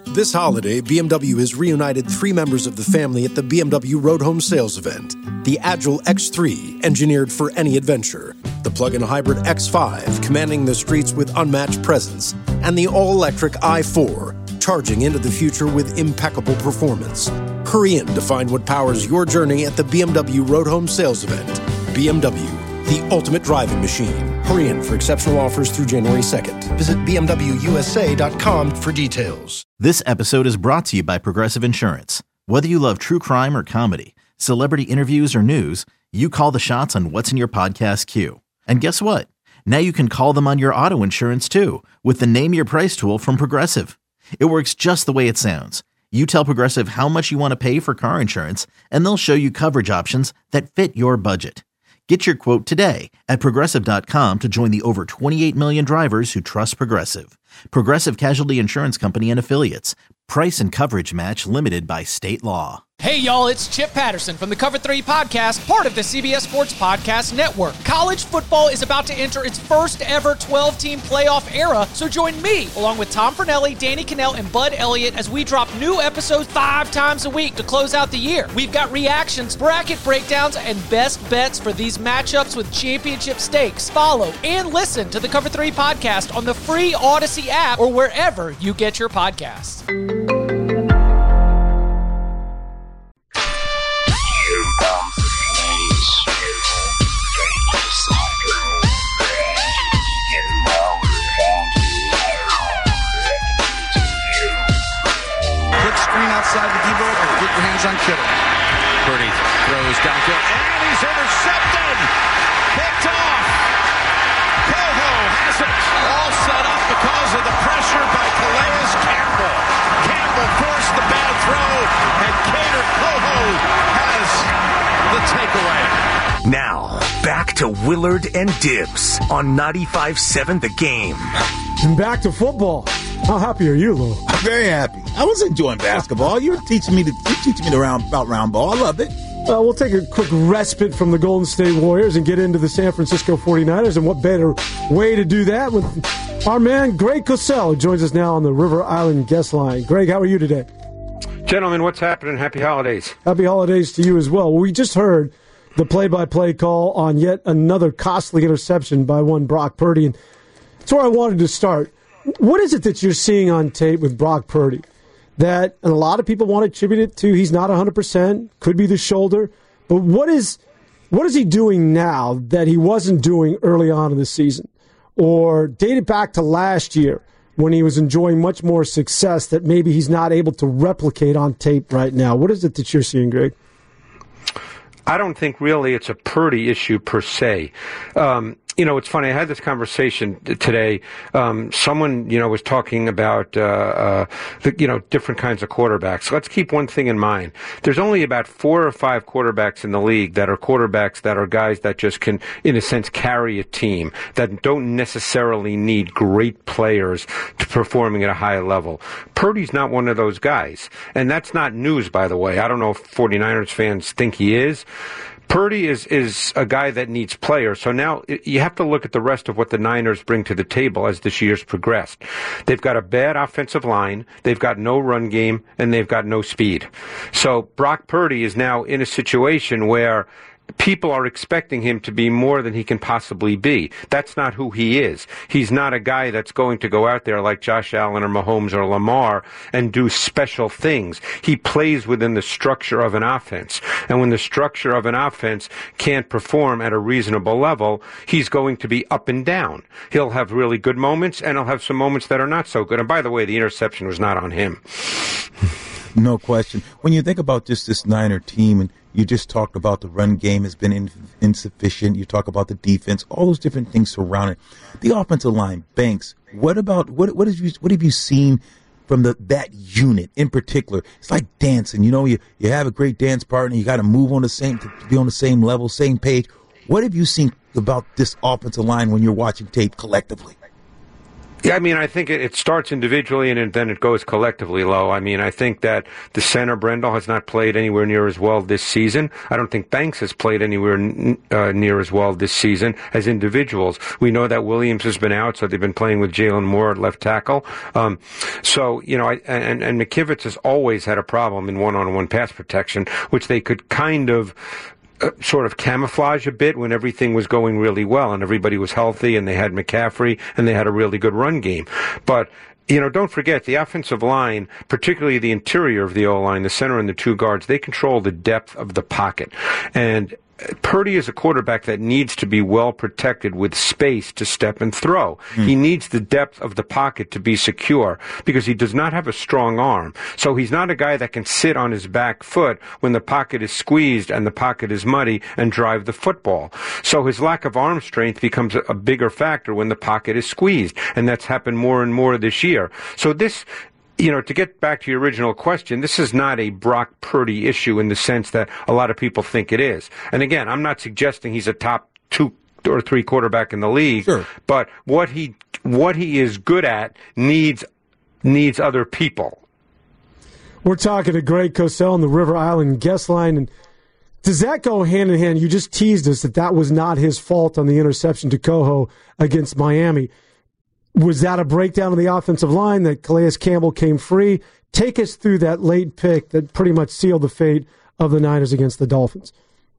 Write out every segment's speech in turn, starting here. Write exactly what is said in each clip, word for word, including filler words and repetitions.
This holiday, B M W has reunited three members of the family at the B M W Road Home Sales event. The Agile X three, engineered for any adventure. The plug-in hybrid X five, commanding the streets with unmatched presence. And the all-electric i four, charging into the future with impeccable performance. Hurry in to find what powers your journey at the B M W Road Home Sales event. B M W, the ultimate driving machine. Hurry in for exceptional offers through January second. Visit B M W U S A dot com for details. This episode is brought to you by Progressive Insurance. Whether you love true crime or comedy, celebrity interviews or news, you call the shots on what's in your podcast queue. And guess what? Now you can call them on your auto insurance too with the Name Your Price tool from Progressive. It works just the way it sounds. You tell Progressive how much you want to pay for car insurance, and they'll show you coverage options that fit your budget. Get your quote today at Progressive dot com to join the over twenty-eight million drivers who trust Progressive. Progressive Casualty Insurance Company and Affiliates. Price and coverage match limited by state law. Hey, y'all, it's Chip Patterson from the Cover three Podcast, part of the C B S Sports Podcast Network. College football is about to enter its first ever twelve-team playoff era, so join me, along with Tom Fornelli, Danny Cannell, and Bud Elliott, as we drop new episodes five times a week to close out the year. We've got reactions, bracket breakdowns, and best bets for these matchups with championship stakes. Follow and listen to the Cover three Podcast on the free Odyssey app or wherever you get your podcasts. Outside the D-ball, or get your hands on Kittle. Purdy throws downfield, and he's intercepted! Picked off! Coho has it! All set up because of the pressure by Calais Campbell. Campbell forced the bad throw, and Kader Coho has the takeaway. Now, back to Willard and Dibbs on ninety-five point seven The Game. And back to football. How happy are you, Lou? I'm very happy. I was enjoying basketball. You were teaching me to you teaching me the round about round ball. I love it. Uh, we'll take a quick respite from the Golden State Warriors and get into the San Francisco forty-niners. And what better way to do that with our man Greg Cosell, who joins us now on the River Island guest line. Greg, how are you today? Gentlemen, what's happening? Happy holidays. Happy holidays to you as well. We just heard the play-by-play call on yet another costly interception by one Brock Purdy. And that's where I wanted to start. What is it that you're seeing on tape with Brock Purdy that and a lot of people want to attribute it to he's not one hundred percent, could be the shoulder, but what is what is he doing now that he wasn't doing early on in the season or dated back to last year when he was enjoying much more success that maybe he's not able to replicate on tape right now? What is it that you're seeing, Greg? I don't think really it's a Purdy issue per se. Um, you know, it's funny. I had this conversation today. Um, someone, you know, was talking about, uh, uh, the, you know, different kinds of quarterbacks. Let's keep one thing in mind. There's only about four or five quarterbacks in the league that are quarterbacks that are guys that just can, in a sense, carry a team, that don't necessarily need great players to performing at a high level. Purdy's not one of those guys. And that's not news, by the way. I don't know if forty-niners fans think he is. Purdy is, is a guy that needs players. So now you have to look at the rest of what the Niners bring to the table as this year's progressed. They've got a bad offensive line, they've got no run game, and they've got no speed. So Brock Purdy is now in a situation where people are expecting him to be more than he can possibly be. That's not who he is. He's not a guy that's going to go out there like Josh Allen or Mahomes or Lamar and do special things. He plays within the structure of an offense. And when the structure of an offense can't perform at a reasonable level, he's going to be up and down. He'll have really good moments, and he'll have some moments that are not so good. And by the way, the interception was not on him. No question. When you think about just this Niner team, and you just talked about the run game has been in, insufficient, you talk about the defense, all those different things surrounding the offensive line, Banks. What about what? What have you? What have you seen from the that unit in particular? It's like dancing. You know, you you have a great dance partner. You got to move on the same to be on the same level, same page. What have you seen about this offensive line when you're watching tape collectively? Yeah, I mean, I think it, it starts individually and then it goes collectively low. I mean, I think that the center, Brendel, has not played anywhere near as well this season. I don't think Banks has played anywhere n- uh, near as well this season as individuals. We know that Williams has been out, so they've been playing with Jalen Moore at left tackle. Um, so, you know, I, and, and McKivitz has always had a problem in one-on-one pass protection, which they could kind of Uh, sort of camouflage a bit when everything was going really well and everybody was healthy and they had McCaffrey and they had a really good run game. But, you know, don't forget the offensive line, particularly the interior of the O-line, the center and the two guards, they control the depth of the pocket. And Purdy is a quarterback that needs to be well protected with space to step and throw. Mm. He needs the depth of the pocket to be secure because he does not have a strong arm. So he's not a guy that can sit on his back foot when the pocket is squeezed and the pocket is muddy and drive the football. So his lack of arm strength becomes a, a bigger factor when the pocket is squeezed. And that's happened more and more this year. So this... You know, to get back to your original question, this is not a Brock Purdy issue in the sense that a lot of people think it is. And again, I'm not suggesting he's a top two or three quarterback in the league, sure. But what he what he is good at needs needs other people. We're talking to Greg Cosell on the River Island guest line, and does that go hand in hand? You just teased us that that was not his fault on the interception to Coho against Miami. Was that a breakdown of the offensive line that Calais Campbell came free? Take us through that late pick that pretty much sealed the fate of the Niners against the Dolphins.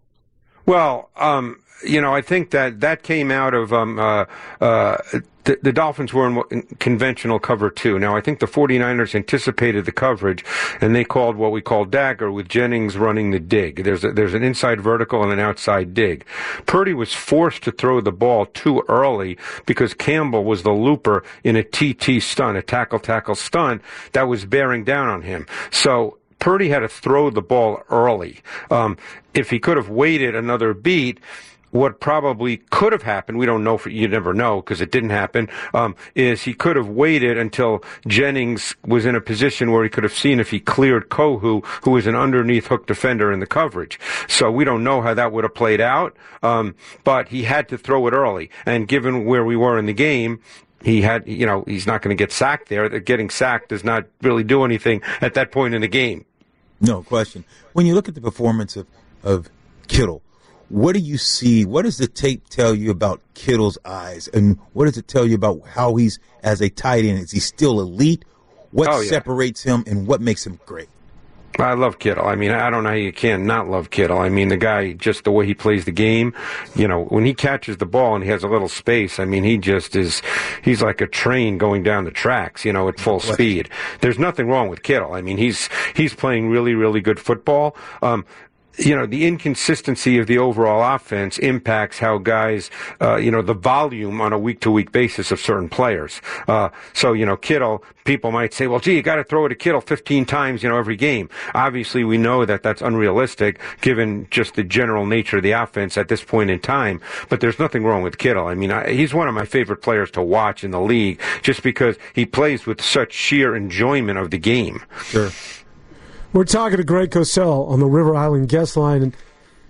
Well, um, you know, I think that that came out of um, uh, uh, the, the Dolphins were in, in conventional cover two. Now, I think the 49ers anticipated the coverage, and they called what we call dagger with Jennings running the dig. There's a, there's an inside vertical and an outside dig. Purdy was forced to throw the ball too early because Campbell was the looper in a T T stunt, a tackle-tackle stunt that was bearing down on him. So Purdy had to throw the ball early. Um, if he could have waited another beat, what probably could have happened, we don't know, for, you never know because it didn't happen, um, is he could have waited until Jennings was in a position where he could have seen if he cleared Kohu, who is an underneath hook defender in the coverage. So we don't know how that would have played out, um, but he had to throw it early. And given where we were in the game, he had, you know, he's not going to get sacked there. Getting sacked does not really do anything at that point in the game. No question. When you look at the performance of, of Kittle, what do you see? What does the tape tell you about Kittle's eyes? And what does it tell you about how he's, as a tight end, is he still elite? What oh, yeah. separates him and what makes him great? I love Kittle. I mean, I don't know how you can not love Kittle. I mean, the guy, just the way he plays the game, you know, when he catches the ball and he has a little space, I mean, he just is, he's like a train going down the tracks, you know, at full speed. There's nothing wrong with Kittle. I mean, he's, he's playing really, really good football. Um, You know, the inconsistency of the overall offense impacts how guys, uh, you know, the volume on a week-to-week basis of certain players. Uh, so, you know, Kittle, people might say, well, gee, you got to throw it to Kittle fifteen times, you know, every game. Obviously, we know that that's unrealistic given just the general nature of the offense at this point in time. But there's nothing wrong with Kittle. I mean, I, he's one of my favorite players to watch in the league just because he plays with such sheer enjoyment of the game. Sure. We're talking to Greg Cosell on the River Island guest line, and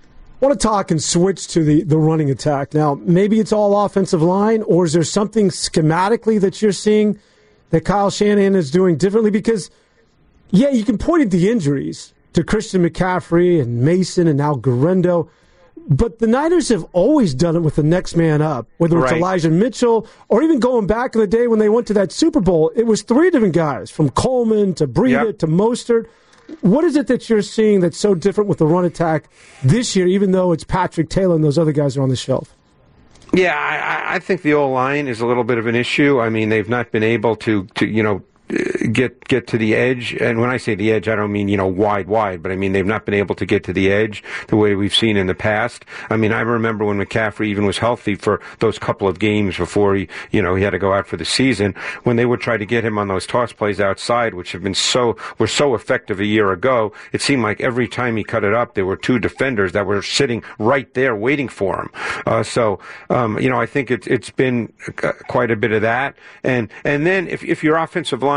I want to talk and switch to the, the running attack. Now, maybe it's all offensive line, or is there something schematically that you're seeing that Kyle Shanahan is doing differently? Because, yeah, you can point at the injuries to Christian McCaffrey and Mason and now Guerendo, but the Niners have always done it with the next man up, whether it's right. Elijah Mitchell or even going back in the day when they went to that Super Bowl, it was three different guys, from Coleman to Breida yep. to Mostert. What is it that you're seeing that's so different with the run attack this year, even though it's Patrick Taylor and those other guys are on the shelf? Yeah, I, I think the O-line is a little bit of an issue. I mean, they've not been able to, to you know, get get to the edge. And when I say the edge, I don't mean, you know, wide, wide, but I mean they've not been able to get to the edge the way we've seen in the past. I mean, I remember when McCaffrey even was healthy for those couple of games before he, you know, he had to go out for the season, when they would try to get him on those toss plays outside, which have been so, were so effective a year ago, it seemed like every time he cut it up, there were two defenders that were sitting right there waiting for him. Uh, so, um, you know, I think it, it's been quite a bit of that. And, and then if, if your offensive line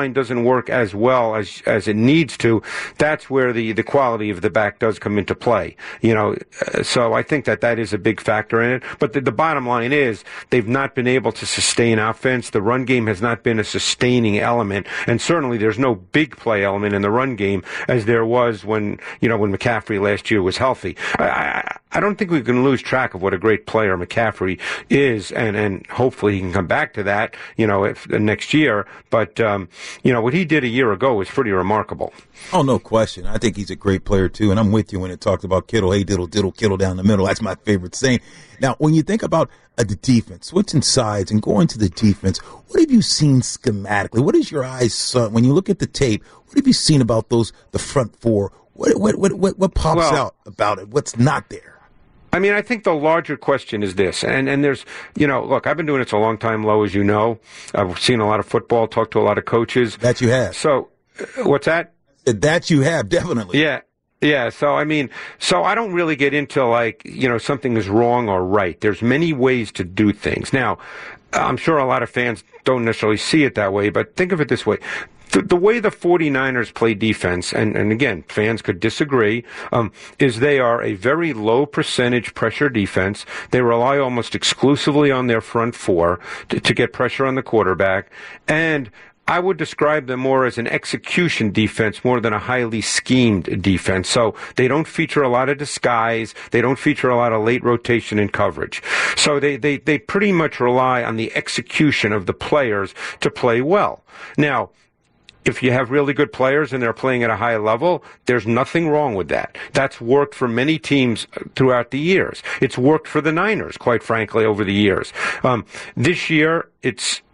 line doesn't work as well as as it needs to, that's where the, the quality of the back does come into play. You know, uh, so I think that that is a big factor in it. But the, the bottom line is they've not been able to sustain offense. The run game has not been a sustaining element, and certainly there's no big play element in the run game as there was when, you know, when McCaffrey last year was healthy. I, I, I don't think we can lose track of what a great player McCaffrey is, and, and hopefully he can come back to that, you know, if, uh, next year. But, um, you know, what he did a year ago was pretty remarkable. Oh, no question. I think he's a great player, too, and I'm with you when it talks about Kittle. Hey, diddle, diddle, Kittle down the middle. That's my favorite saying. Now, when you think about uh, the defense, switching sides and going to the defense, what have you seen schematically? What is your eyes, son, when you look at the tape, what have you seen about those, the front four? What, what, what, what, what pops well, out about it? What's not there? I mean, I think the larger question is this, and, and there's, you know, look, I've been doing this a long time, Lo, as you know. I've seen a lot of football, talked to a lot of coaches. That you have. So, uh, what's that? That you have, definitely. Yeah. Yeah, so I mean, so I don't really get into like, you know, something is wrong or right. There's many ways to do things. Now, I'm sure a lot of fans don't necessarily see it that way, but think of it this way. The, the way the 49ers play defense, and, and again, fans could disagree, um, is they are a very low percentage pressure defense. They rely almost exclusively on their front four to, to get pressure on the quarterback. And I would describe them more as an execution defense more than a highly schemed defense. So they don't feature a lot of disguise. They don't feature a lot of late rotation and coverage. So they, they, they pretty much rely on the execution of the players to play well. Now, if you have really good players and they're playing at a high level, there's nothing wrong with that. That's worked for many teams throughout the years. It's worked for the Niners, quite frankly, over the years. Um, this year, it's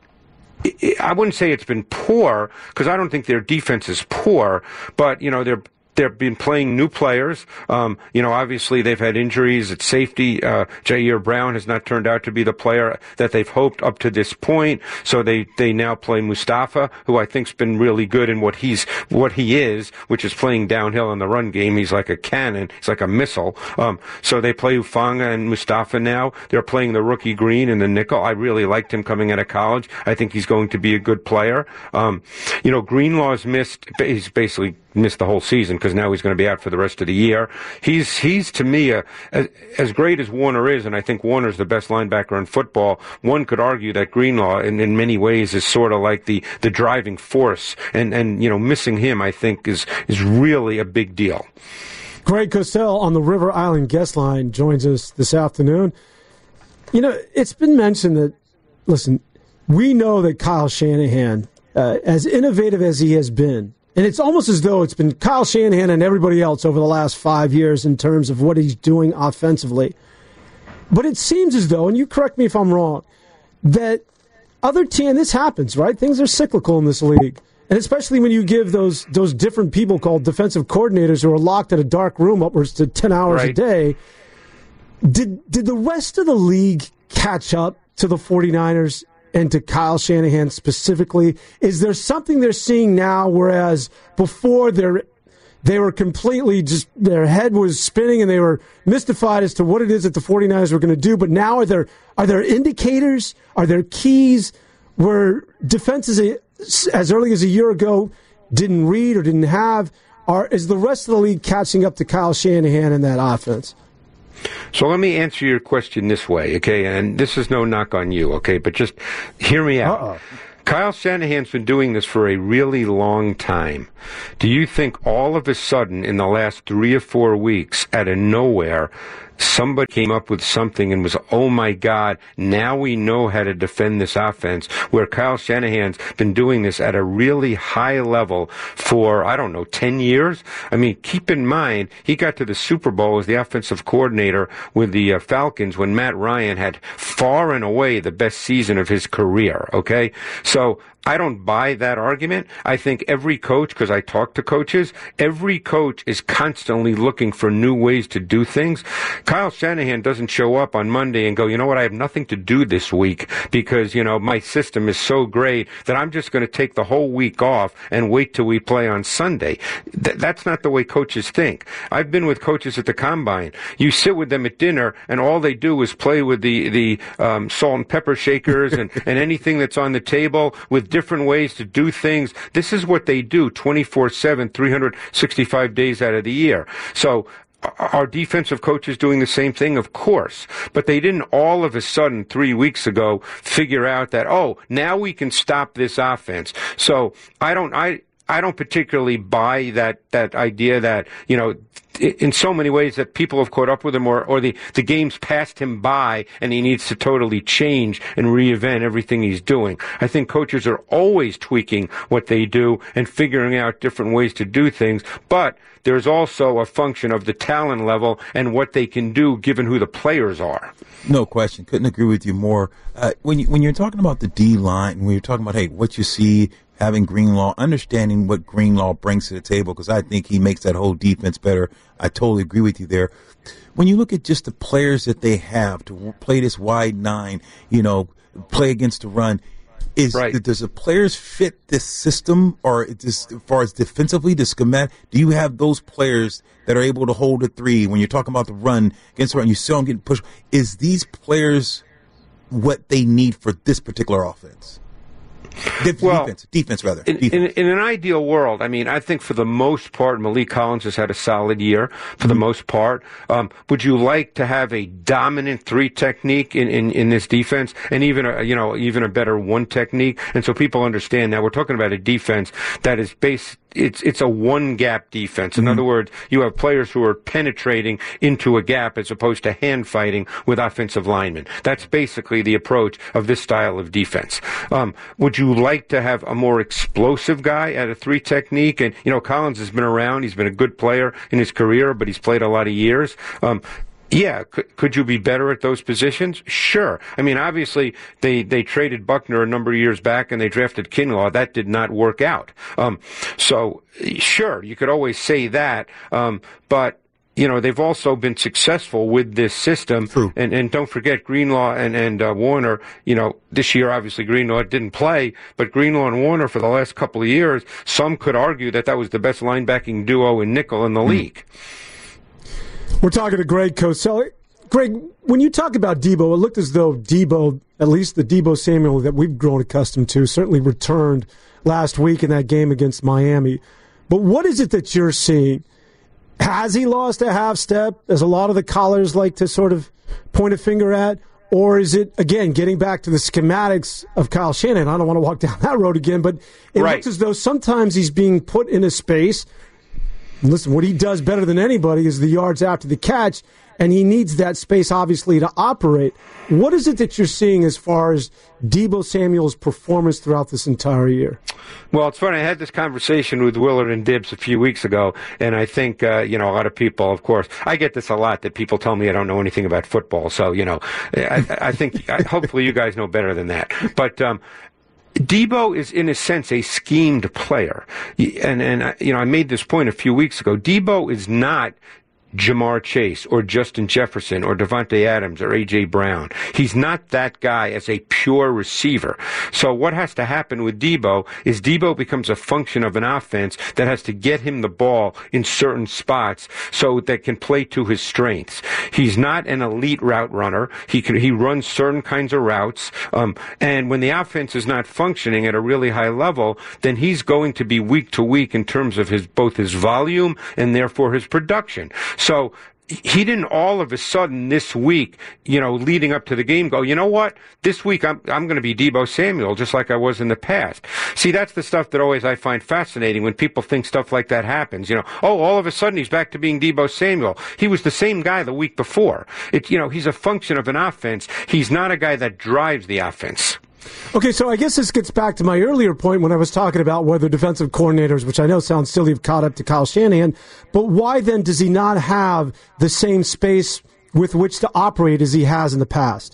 I wouldn't say it's been poor, because I don't think their defense is poor, but, you know, they're They've been playing new players. Um, you know, obviously they've had injuries at safety. Uh, Jair Brown has not turned out to be the player that they've hoped up to this point. So they, they now play Mustafa, who I think's been really good in what he's, what he is, which is playing downhill in the run game. He's like a cannon. He's like a missile. Um, so they play Ufanga and Mustafa now. They're playing the rookie Green in the nickel. I really liked him coming out of college. I think he's going to be a good player. Um, you know, Greenlaw's missed, he's basically missed the whole season because now he's going to be out for the rest of the year. He's, he's to me, a, as, as great as Warner is, and I think Warner's the best linebacker in football, one could argue that Greenlaw, in, in many ways, is sort of like the, the driving force. And, and, you know, missing him, I think, is, is really a big deal. Greg Cosell on the River Island guest line joins us this afternoon. You know, it's been mentioned that, listen, we know that Kyle Shanahan, uh, as innovative as he has been, and it's almost as though it's been Kyle Shanahan and everybody else over the last five years in terms of what he's doing offensively. But it seems as though, and you correct me if I'm wrong, that other teams, and this happens, right? Things are cyclical in this league. And especially when you give those those different people called defensive coordinators who are locked in a dark room upwards to ten hours right. a day. Did, did the rest of the league catch up to the 49ers and to Kyle Shanahan specifically? Is there something they're seeing now, whereas before they're, they were completely just, their head was spinning and they were mystified as to what it is that the 49ers were going to do, but now are there, are there indicators, are there keys where defenses as early as a year ago didn't read or didn't have? Or is the rest of the league catching up to Kyle Shanahan in that offense? So let me answer your question this way, okay? And this is no knock on you, okay? But just hear me out. Uh-uh. Kyle Shanahan's been doing this for a really long time. Do you think all of a sudden in the last three or four weeks, out of nowhere, somebody came up with something and was, oh my God, now we know how to defend this offense, where Kyle Shanahan's been doing this at a really high level for, I don't know, ten years? I mean, keep in mind, he got to the Super Bowl as the offensive coordinator with the uh, Falcons when Matt Ryan had far and away the best season of his career, okay? So I don't buy that argument. I think every coach, because I talk to coaches, every coach is constantly looking for new ways to do things. Kyle Shanahan doesn't show up on Monday and go, you know what, I have nothing to do this week because, you know, my system is so great that I'm just going to take the whole week off and wait till we play on Sunday. Th- that's not the way coaches think. I've been with coaches at the Combine. You sit with them at dinner and all they do is play with the, the um, salt and pepper shakers and, and anything that's on the table with different different ways to do things. This is what they do twenty-four seven, three hundred sixty-five days out of the year. So, are defensive coaches doing the same thing? Of course. But they didn't all of a sudden three weeks ago figure out that, oh, now we can stop this offense. So I don't, I, I don't particularly buy that, that idea that, you know, in so many ways that people have caught up with him, or, or the, the game's passed him by and he needs to totally change and reinvent everything he's doing. I think coaches are always tweaking what they do and figuring out different ways to do things, but there's also a function of the talent level and what they can do given who the players are. No question. Couldn't agree with you more. Uh, when, you, when you're talking about the D-line, when you're talking about, hey, what you see, having Greenlaw, understanding what Greenlaw brings to the table, because I think he makes that whole defense better. I totally agree with you there. When you look at just the players that they have to play this wide nine, you know, play against the run, is right. Does the players fit this system, or just as far as defensively, the schematic? Do you have those players that are able to hold a three when you're talking about the run against the run? You see them getting pushed. Is these players what they need for this particular offense? Defense, well, defense, defense rather. In, defense. in, in an ideal world, I mean, I think for the most part, Malik Collins has had a solid year. For mm-hmm. the most part, um, would you like to have a dominant three technique in, in, in this defense, and even a you know even a better one technique? And so people understand now we're talking about a defense that is based. It's it's a one gap defense. In mm-hmm. other words, you have players who are penetrating into a gap as opposed to hand fighting with offensive linemen. That's basically the approach of this style of defense. Um, would you like to have a more explosive guy at a three technique? And you know, Collins has been around. He's been a good player in his career, but he's played a lot of years. Um, Yeah, could, could you be better at those positions? Sure. I mean, obviously, they, they traded Buckner a number of years back and they drafted Kinlaw. That did not work out. Um, so, sure, you could always say that. Um, but, you know, they've also been successful with this system. True. And, and don't forget Greenlaw and, and uh, Warner, you know, this year, obviously, Greenlaw didn't play, but Greenlaw and Warner for the last couple of years, some could argue that that was the best linebacking duo in nickel in the mm. league. We're talking to Greg Cosell. Greg, when you talk about Deebo, it looked as though Deebo, at least the Deebo Samuel that we've grown accustomed to, certainly returned last week in that game against Miami. But what is it that you're seeing? Has he lost a half step, as a lot of the callers like to sort of point a finger at? Or is it, again, getting back to the schematics of Kyle Shanahan? I don't want to walk down that road again, but it right. looks as though sometimes he's being put in a space. Listen, what he does better than anybody is the yards after the catch, and he needs that space, obviously, to operate. What is it that you're seeing as far as Deebo Samuel's performance throughout this entire year? Well, it's funny. I had this conversation with Willard and Dibbs a few weeks ago, and I think, uh, you know, a lot of people, of course, I get this a lot, that people tell me I don't know anything about football. So, you know, I, I think I, hopefully you guys know better than that. But, um, Deebo is, in a sense, a schemed player. And, and, you know, I made this point a few weeks ago. Deebo is not Jamar Chase or Justin Jefferson or Devontae Adams or A J Brown. He's not that guy as a pure receiver. So what has to happen with Deebo is Deebo becomes a function of an offense that has to get him the ball in certain spots so that can play to his strengths. He's not an elite route runner. He can, he runs certain kinds of routes. Um, and when the offense is not functioning at a really high level, then he's going to be week to week in terms of his, both his volume and therefore his production. So he didn't all of a sudden this week, you know, leading up to the game, go, you know what? This week I'm I'm going to be Deebo Samuel, just like I was in the past. See, that's the stuff that always I find fascinating when people think stuff like that happens. You know, oh, all of a sudden he's back to being Deebo Samuel. He was the same guy the week before. It, you know, he's a function of an offense. He's not a guy that drives the offense. Okay, so I guess this gets back to my earlier point when I was talking about whether defensive coordinators, which I know sounds silly, have caught up to Kyle Shanahan, but why then does he not have the same space with which to operate as he has in the past?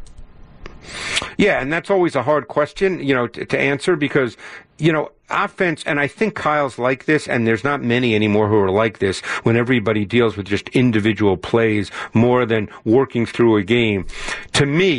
Yeah, and that's always a hard question, you know, to, to answer because, you know, offense, and I think Kyle's like this, and there's not many anymore who are like this when everybody deals with just individual plays more than working through a game. To me,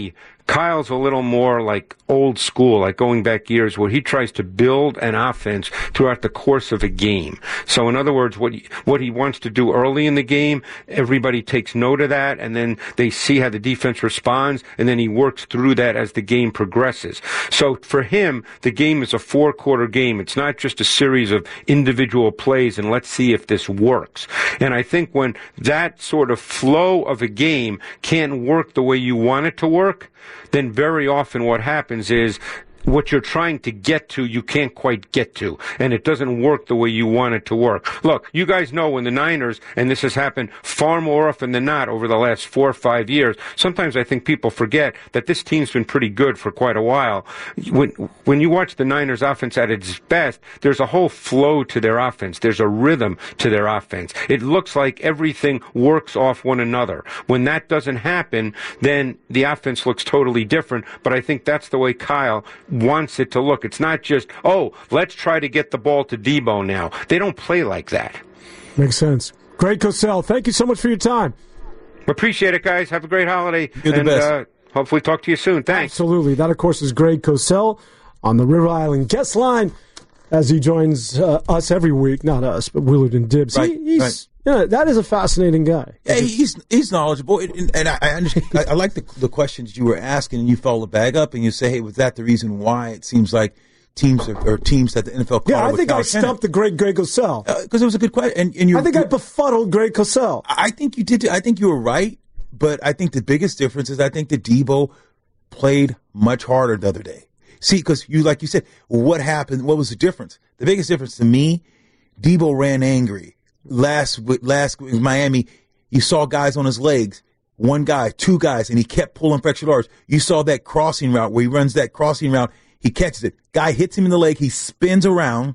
Kyle's a little more like old school, like going back years, where he tries to build an offense throughout the course of a game. So in other words, what he, what he wants to do early in the game, everybody takes note of that, and then they see how the defense responds, and then he works through that as the game progresses. So for him, the game is a four-quarter game. It's not just a series of individual plays, and let's see if this works. And I think when that sort of flow of a game can't work the way you want it to work, then very often what happens is what you're trying to get to, you can't quite get to, and it doesn't work the way you want it to work. Look, you guys know when the Niners, and this has happened far more often than not over the last four or five years, sometimes I think people forget that this team's been pretty good for quite a while. When, when you watch the Niners offense at its best, there's a whole flow to their offense. There's a rhythm to their offense. It looks like everything works off one another. When that doesn't happen, then the offense looks totally different, but I think that's the way Kyle wants it to look. It's not just, oh, let's try to get the ball to Debo now. They don't play like that. Makes sense. Greg Cosell, thank you so much for your time. Appreciate it, guys. Have a great holiday. You're the and, best. Uh, hopefully talk to you soon. Thanks. Absolutely. That, of course, is Greg Cosell on the River Island guest line as he joins uh, us every week. Not us, but Willard and Dibbs. Right, he, he's, right. Yeah, that is a fascinating guy. Yeah, he's he's knowledgeable, and, and I I, understand, I, I like the the questions you were asking, and you follow the bag up, and you say, "Hey, was that the reason why it seems like teams are, or teams that the N F L?" Yeah, I think I stumped the great Greg Cosell because uh, it was a good question, and, and you. I think I befuddled Greg Cosell. I think you did. I think you were right, but I think the biggest difference is I think that Debo played much harder the other day. See, because you, like you said, what happened? What was the difference? The biggest difference to me, Debo ran angry. Last last in Miami, you saw guys on his legs, one guy, two guys, and he kept pulling for extra yards. You saw that crossing route where he runs that crossing route, he catches it. Guy hits him in the leg, he spins around,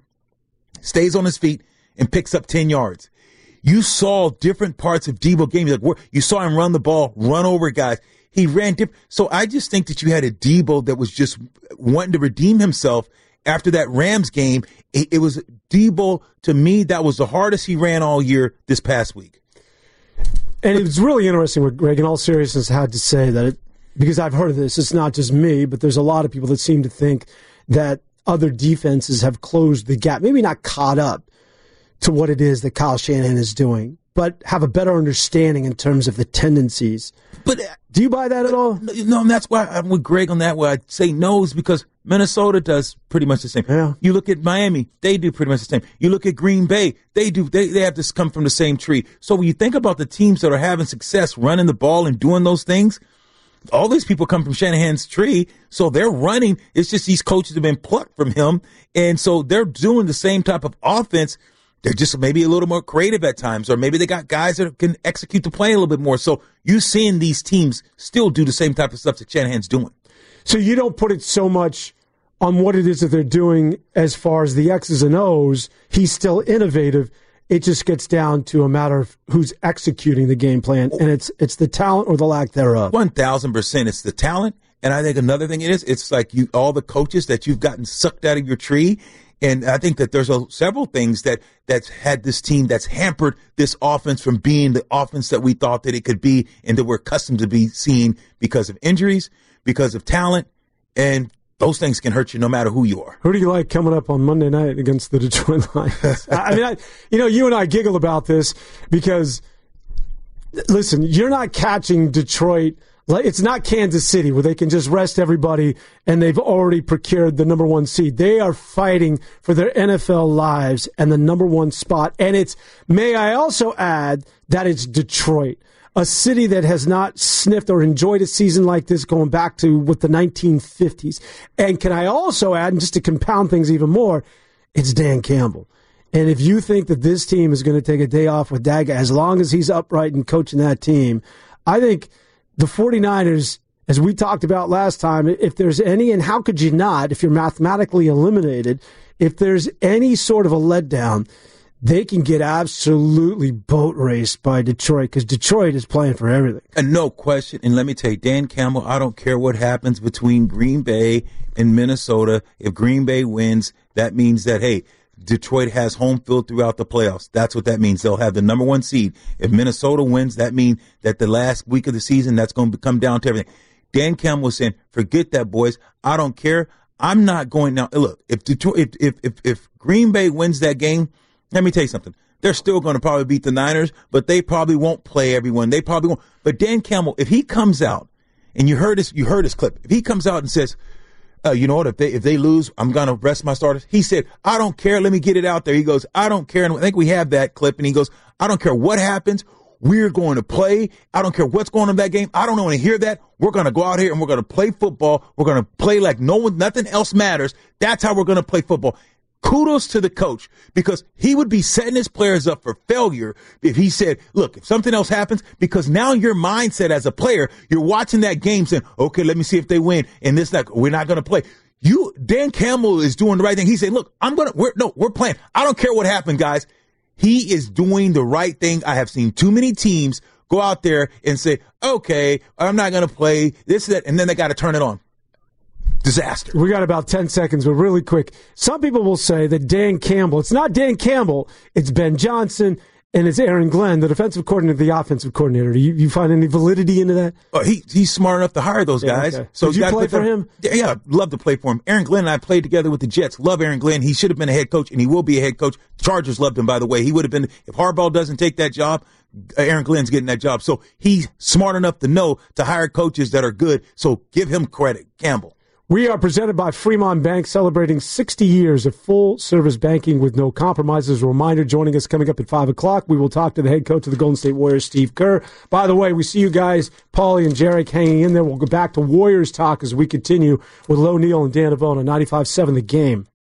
stays on his feet, and picks up ten yards. You saw different parts of Debo game. Like, you saw him run the ball, run over guys. He ran different. So I just think that you had a Debo that was just wanting to redeem himself. After that Rams game, it, it was Debo, to me, that was the hardest he ran all year this past week. And it was really interesting what Greg, in all seriousness, had to say that it, because I've heard of this, it's not just me, but there's a lot of people that seem to think that other defenses have closed the gap, maybe not caught up to what it is that Kyle Shanahan is doing, but have a better understanding in terms of the tendencies. But do you buy that at all? No, and that's why I'm with Greg on that. Where I'd say no is because Minnesota does pretty much the same. Yeah. You look at Miami, they do pretty much the same. You look at Green Bay, they do. They they have this come from the same tree. So when you think about the teams that are having success running the ball and doing those things, all these people come from Shanahan's tree. So they're running. It's just these coaches have been plucked from him, and so they're doing the same type of offense. They're just maybe a little more creative at times, or maybe they got guys that can execute the play a little bit more. So you're seeing these teams still do the same type of stuff that Shanahan's doing. So you don't put it so much on what it is that they're doing as far as the X's and O's. He's still innovative. It just gets down to a matter of who's executing the game plan, and it's it's the talent or the lack thereof. One thousand percent, it's the talent. And I think another thing it is, it's like you all the coaches that you've gotten sucked out of your tree. And I think that there's a, several things that that's had this team that's hampered this offense from being the offense that we thought that it could be and that we're accustomed to be seeing because of injuries, because of talent, and those things can hurt you no matter who you are. Who do you like coming up on Monday night against the Detroit Lions? I mean, I, you know, you and I giggle about this because, listen, you're not catching Detroit. It's not Kansas City where they can just rest everybody and they've already procured the number one seed. They are fighting for their N F L lives and the number one spot. And it's, may I also add, that it's Detroit, a city that has not sniffed or enjoyed a season like this going back to what the nineteen fifties. And can I also add, and just to compound things even more, it's Dan Campbell. And if you think that this team is going to take a day off with Daga, as long as he's upright and coaching that team, I think the 49ers, as we talked about last time, if there's any, and how could you not, if you're mathematically eliminated, if there's any sort of a letdown, they can get absolutely boat raced by Detroit because Detroit is playing for everything. And no question. And let me tell you, Dan Campbell, I don't care what happens between Green Bay and Minnesota. If Green Bay wins, that means that, hey, Detroit has home field throughout the playoffs. That's what that means. They'll have the number one seed. If Minnesota wins, that means that the last week of the season, that's going to come down to everything. Dan Campbell was saying, forget that, boys. I don't care. I'm not going now. Look, if Detroit, if, if, if, if Green Bay wins that game, let me tell you something. They're still going to probably beat the Niners, but they probably won't play everyone. They probably won't. But Dan Campbell, if he comes out, and you heard this, you heard his clip. If he comes out and says, uh, you know what, if they if they lose, I'm going to rest my starters. He said, I don't care. Let me get it out there. He goes, I don't care. And I think we have that clip. And he goes, I don't care what happens. We're going to play. I don't care what's going on in that game. I don't want to hear that. We're going to go out here and we're going to play football. We're going to play like no one, nothing else matters. That's how we're going to play football. Kudos to the coach, because he would be setting his players up for failure if he said, look, if something else happens, because now your mindset as a player, you're watching that game saying, okay, let me see if they win. And this, like, we're not going to play. You, Dan Campbell is doing the right thing. He said, look, I'm going to, we're, no, we're playing. I don't care what happened, guys. He is doing the right thing. I have seen too many teams go out there and say, okay, I'm not going to play this, that, and then they got to turn it on. Disaster. We got about ten seconds, but really quick. Some people will say that Dan Campbell, it's not Dan Campbell, it's Ben Johnson, and it's Aaron Glenn, the defensive coordinator, the offensive coordinator. Do you, you find any validity into that? Oh, he he's smart enough to hire those yeah, guys. Okay. So Did you play for him? Yeah, I'd love to play for him. Aaron Glenn and I played together with the Jets. Love Aaron Glenn. He should have been a head coach, and he will be a head coach. Chargers loved him, by the way. He would have been, if Harbaugh doesn't take that job, Aaron Glenn's getting that job. So he's smart enough to know to hire coaches that are good. So give him credit, Campbell. We are presented by Fremont Bank, celebrating sixty years of full-service banking with no compromises. A reminder, joining us coming up at five o'clock, we will talk to the head coach of the Golden State Warriors, Steve Kerr. By the way, we see you guys, Paulie and Jarek, hanging in there. We'll go back to Warriors talk as we continue with Lo Neal and Dan Avone on ninety-five seven The Game.